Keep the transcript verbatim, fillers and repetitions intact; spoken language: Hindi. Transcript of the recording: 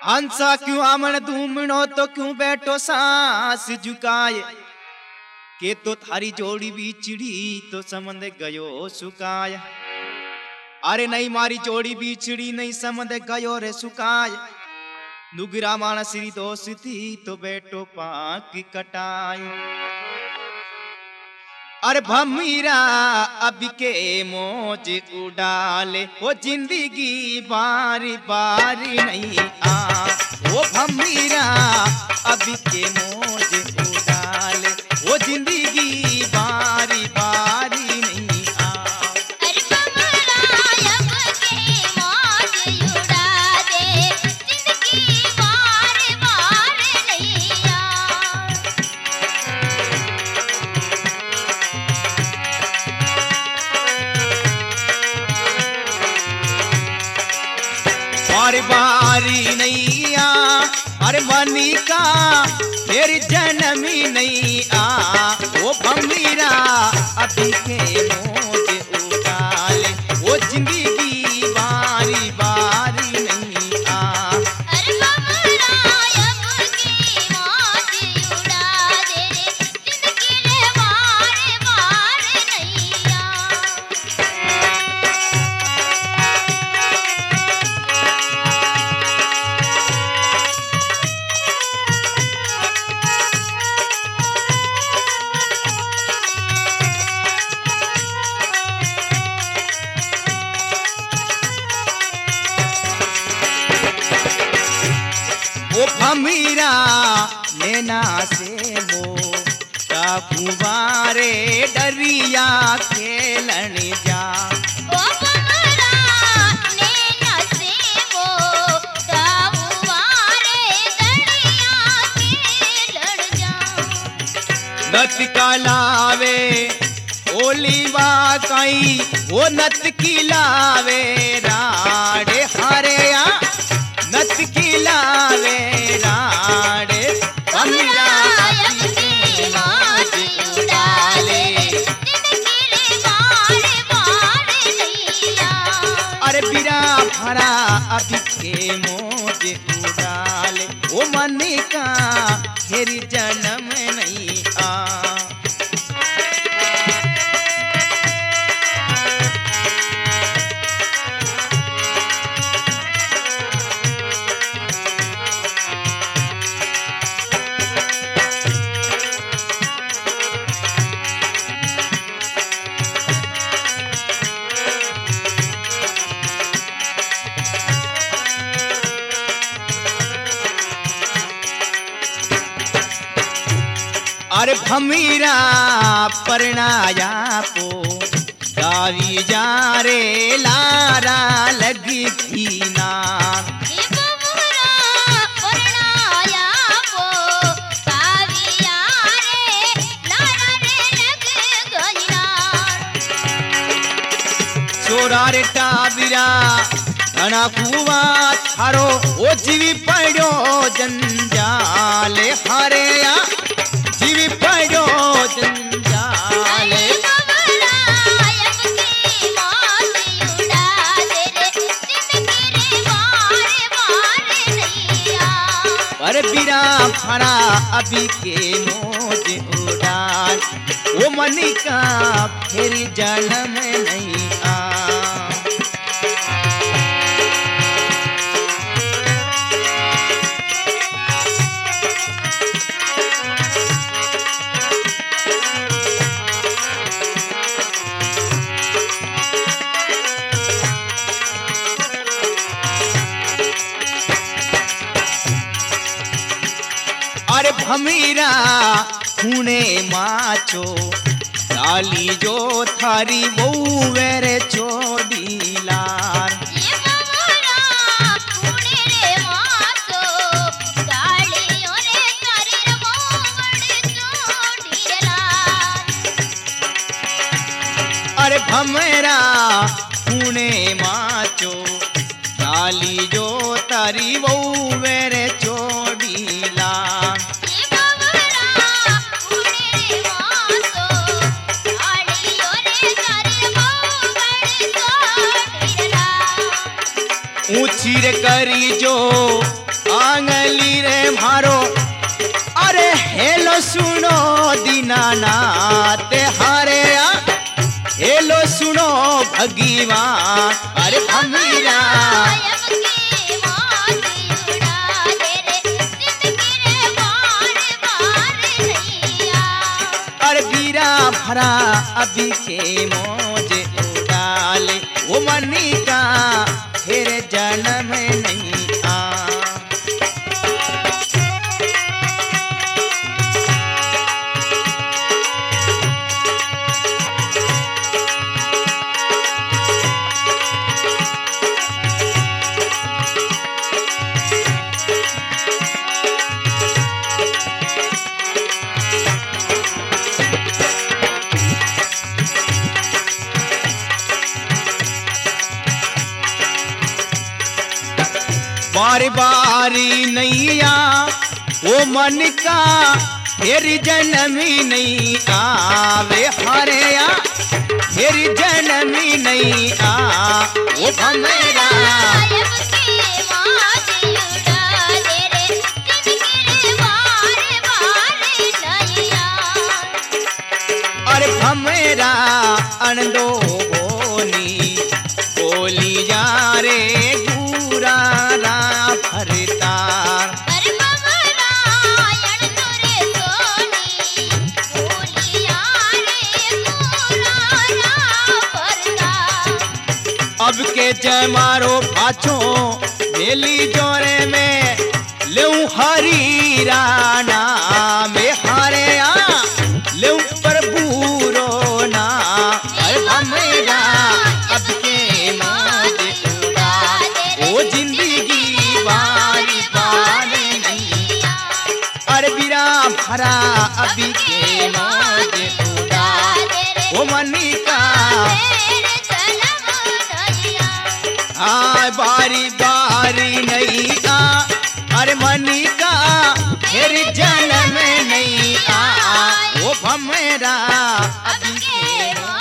हंसा क्यों आमन धूमनो तो क्यों बैठो सांस झुकाए के तो थारी जोड़ी बिछड़ी तो समंद गयो सुकाय। अरे नहीं मारी जोड़ी बिछड़ी नहीं समंद गयो रे सुकाय। नुगरा माना श्री दोस्ती तो बैठो पाक कटाए। अरे भमीरा अब के मौज उड़ाले वो जिंदगी बारी बारी नहीं आ। वो भमीरा अब के मौज उड़ाले वो जिंदगी बारी बारी नहीं आ। अरे भमरा अब के मौज उड़ा दे जिंदगी बारी बारी नहीं आ। बारी बारी नहीं आ। अरे मनी का फिर जन्म ही नहीं आ। वो भमीरा अभी के मौज उड़ाले वो जिंदगी बारी बारी नहीं आ। अरे भमरा अब के मौज उड़ा दे जिंदगी रे बारी बारी नहीं आ। वो भमीरा नैना से वो कुंवारे डरिया खेलन जा। ओ भमरा नैना से वो ताहुआरे दरिया के लड़ जा। नत कलावे ओलीवा कई वो नत किलावे राड़े हरे या नत किलावे राड़े भमीरा अब के मौज उड़ाले जिंदगी रे बारी बारी नहीं आ। अरे बिरा भरा अभी के मौज उड़ाले वो मन का फिर जन्म नहीं आ। अरे भमीरा परनाया को गावी जा रे लारा लगी घी नार। ये भमरा परनाया वो काविया रे लारा रे लग गई नार। चोरा रे टाबिरा घना कुआ थारो ओ जीवी पड़ो जंजाले हरे या जीवी पड़ो जंजाले। अरे भमरा अब के मौज उड़ा दे रे जिंदगी रे बारी बारी नहीं आ। अरे बिरा भरा अभी के मौज उड़ाल वो मनी का फिर जन्म नहीं आ। अरे भमीरा खूने माचो डाली जो थारी बहू वेरे छोड़ी लार। ये भमरा खूने रे मासो डालियों रे तारी मोगड़ चोड़ी लाल। अरे भमरा खूने माचो डाली जो तारी बहू वेरे छोड़ी लार। ये भमरा खूने रे मासो डालियों रे तारी मोगड़ चोड़ी लाल। ऊंची रे करी जो आंगली रे मारो अरे हेलो सुनो दीनानाथ हारे आ हेलो सुनो भगवान अरे भमीरा अरे बीरा भरा अभी के मौजे उड़ाले वो मनी का फिर जन्म नहीं आ बारी बारी नैया वो मन का फिर जन्मी नहीं आवे हरे आ फिर जन्मी नहीं आ वो भमेरा अरे भमेरा अनदो बोनी बोली जा रे पूरा भरतार अब के जय मारो पाछो मेली जोरे में लेऊ हरी राना में हारे आ लेऊ प्रभु रो ना अरे भमेरा अब के मौज उड़ा ओ जिंदगी बारी बारी नहीं अरे बीरा भरा अभी के मौज उड़ा ओ मनी का आ बारी बारी नहीं आ अरे मनी का फिर जन्म नहीं आ वो भमेरा अभी के